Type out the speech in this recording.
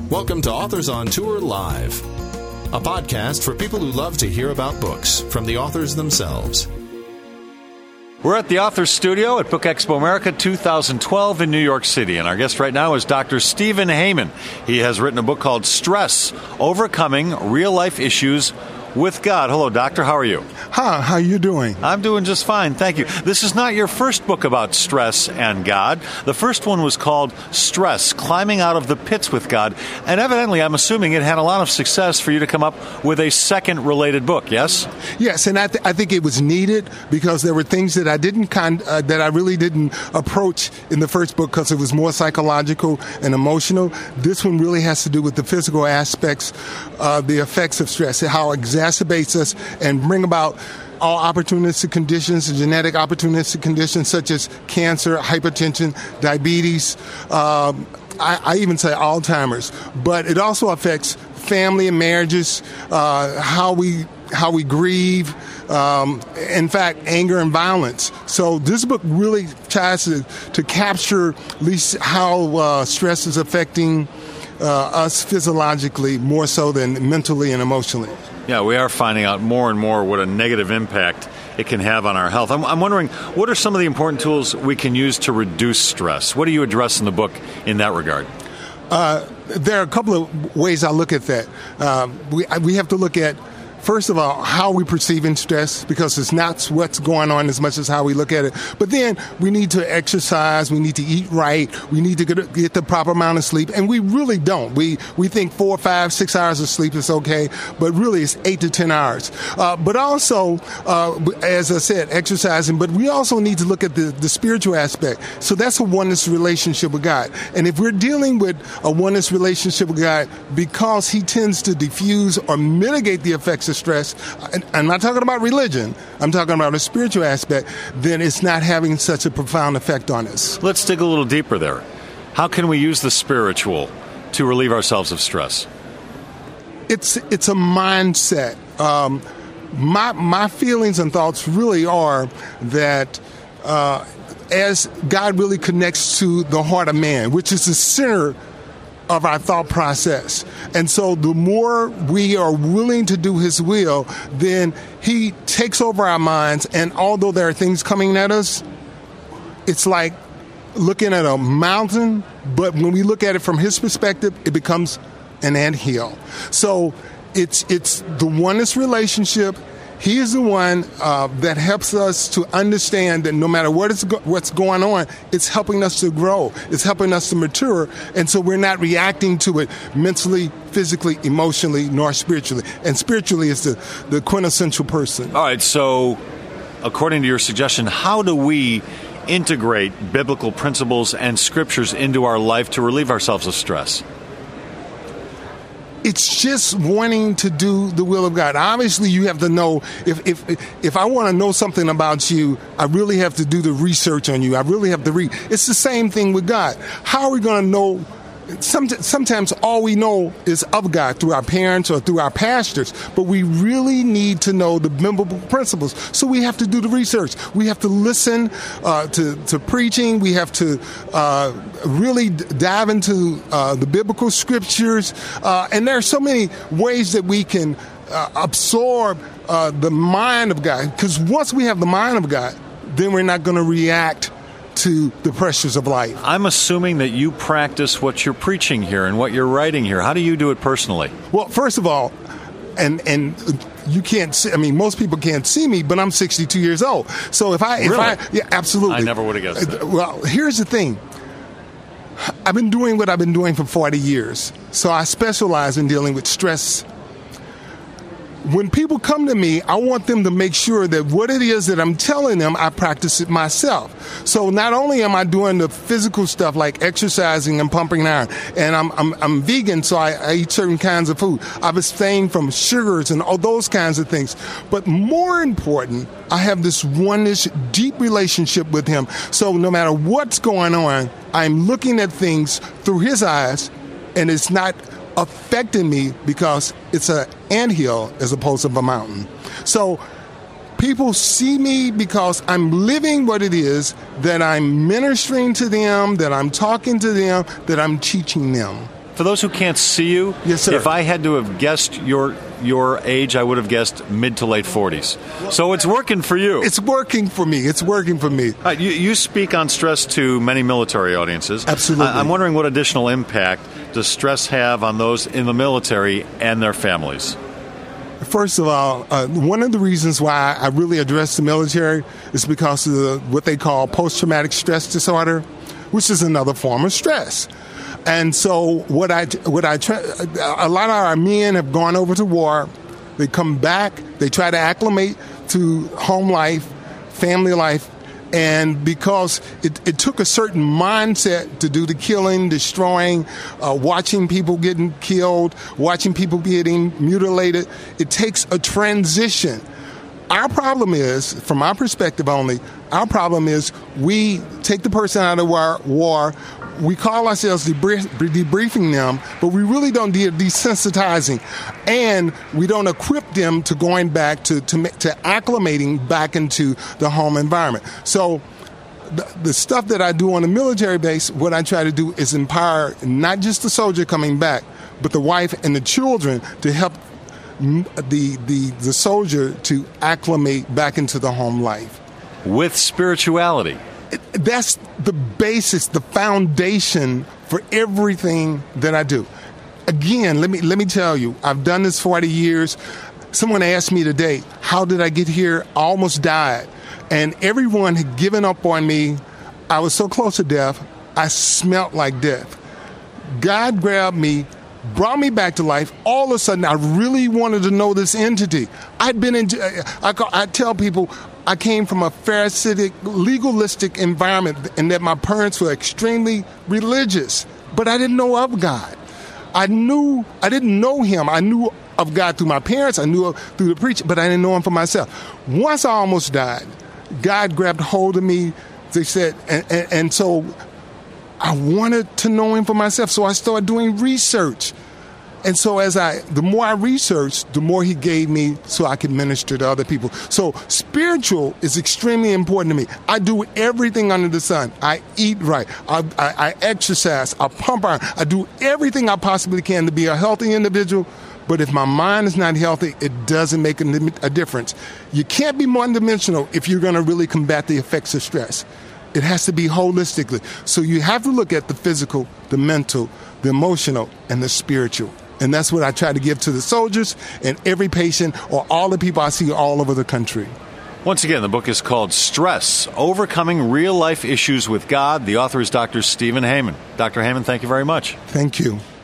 Welcome to Authors on Tour Live, a podcast for people who love to hear about books from the authors themselves. We're at the Authors Studio at Book Expo America 2012 in New York City, and our guest right now is Dr. Stephen Heyman. He has written a book called Stress, Overcoming Real-Life Issues with God. Hello, Doctor. How are you? Hi, how you doing? I'm doing just fine, thank you. This is not your first book about stress and God. The first one was called Stress, Climbing Out of the Pits with God. And evidently, I'm assuming it had a lot of success for you to come up with a second related book, yes? Yes, and I think it was needed because there were things that I didn't that I really didn't approach in the first book because it was more psychological and emotional. This one really has to do with the physical aspects, the effects of stress, how it exacerbates us and bring about all opportunistic conditions, genetic opportunistic conditions such as cancer, hypertension, diabetes, I even say Alzheimer's. But it also affects family and marriages, how we grieve, in fact, anger and violence. So this book really tries to capture at least how stress is affecting us physiologically more so than mentally and emotionally. Yeah, we are finding out more and more what a negative impact it can have on our health. I'm wondering, what are some of the important tools we can use to reduce stress? What do you address in the book in that regard? There are a couple of ways I look at that. We have to look at, first of all, how we perceive stress, because it's not what's going on as much as how we look at it. But then we need to exercise, we need to eat right, we need to get the proper amount of sleep, and we really don't. We think 4, 5, 6 hours of sleep is okay, but really it's 8 to 10 hours. But also, as I said, exercising, but we also need to look at the spiritual aspect. So that's a oneness relationship with God. And if we're dealing with a oneness relationship with God, because He tends to diffuse or mitigate the effects of stress, I'm not talking about religion, I'm talking about a spiritual aspect, then it's not having such a profound effect on us. Let's dig a little deeper there. How can we use the spiritual to relieve ourselves of stress? It's a mindset. My feelings and thoughts really are that as God really connects to the heart of man, which is the center of our thought process. And so the more we are willing to do His will, then He takes over our minds. And although there are things coming at us, it's like looking at a mountain, but when we look at it from His perspective, it becomes an anthill. So it's the oneness relationship. He is the one that helps us to understand that no matter what's going on, it's helping us to grow. It's helping us to mature. And so we're not reacting to it mentally, physically, emotionally, nor spiritually. And spiritually is the quintessential person. All right, so according to your suggestion, how do we integrate biblical principles and scriptures into our life to relieve ourselves of stress? It's just wanting to do the will of God. Obviously, you have to know, if I want to know something about you, I really have to do the research on you. I really have to read. It's the same thing with God. How are we going to know? Sometimes all we know is of God through our parents or through our pastors, but we really need to know the biblical principles. So we have to do the research. We have to listen to preaching. We have to really dive into the biblical scriptures. And there are so many ways that we can absorb the mind of God, because once we have the mind of God, then we're not going to react to the pressures of life. I'm assuming that you practice what you're preaching here and what you're writing here. How do you do it personally? Well, first of all, and you can't see, I mean, most people can't see me, but I'm 62 years old. So if I yeah, absolutely. I never would have guessed that. Well, here's the thing. I've been doing what I've been doing for 40 years. So I specialize in dealing with stress. When people come to me, I want them to make sure that what it is that I'm telling them, I practice it myself. So not only am I doing the physical stuff like exercising and pumping iron, and I'm vegan, so I eat certain kinds of food. I've abstained from sugars and all those kinds of things. But more important, I have this oneness, deep relationship with Him. So no matter what's going on, I'm looking at things through His eyes, and it's not affecting me because it's an anthill as opposed to a mountain. So people see me because I'm living what it is that I'm ministering to them, that I'm talking to them, that I'm teaching them. For those who can't see you, yes, sir. If I had to have guessed your age, I would have guessed mid to late 40s. So it's working for you. It's working for me. It's working for me. You speak on stress to many military audiences. Absolutely. I'm wondering what additional impact does stress have on those in the military and their families? First of all, one of the reasons why I really address the military is because of what they call post-traumatic stress disorder, which is another form of stress. And so a lot of our men have gone over to war. They come back. They try to acclimate to home life, family life. And because it took a certain mindset to do the killing, destroying, watching people getting killed, watching people getting mutilated, it takes a transition. Our problem is, from our perspective only, our problem is we take the person out of war, we call ourselves debriefing them, but we really don't do desensitizing, and we don't equip them to going back to acclimating back into the home environment. So the stuff that I do on the military base, what I try to do is empower not just the soldier coming back, but the wife and the children to help the soldier to acclimate back into the home life. With spirituality. That's the basis, the foundation for everything that I do. Again, let me tell you, I've done this 40 years. Someone asked me today, how did I get here? I almost died. And everyone had given up on me. I was so close to death, I smelt like death. God grabbed me, brought me back to life. All of a sudden, I really wanted to know this entity. I'd been in, I tell people, I came from a Pharisaic, legalistic environment, and that my parents were extremely religious, but I didn't know of God. I didn't know Him. I knew of God through my parents. I knew through the preacher, but I didn't know Him for myself. Once I almost died, God grabbed hold of me. They said, and so I wanted to know Him for myself. So I started doing research. And so the more I researched, the more He gave me so I could minister to other people. So spiritual is extremely important to me. I do everything under the sun. I eat right. I exercise. I pump iron. I do everything I possibly can to be a healthy individual. But if my mind is not healthy, it doesn't make a difference. You can't be one-dimensional if you're going to really combat the effects of stress. It has to be holistically. So you have to look at the physical, the mental, the emotional, and the spiritual. And that's what I try to give to the soldiers and every patient or all the people I see all over the country. Once again, the book is called Stress, Overcoming Real-Life Issues with God. The author is Dr. Stephen Heyman. Dr. Heyman, thank you very much. Thank you.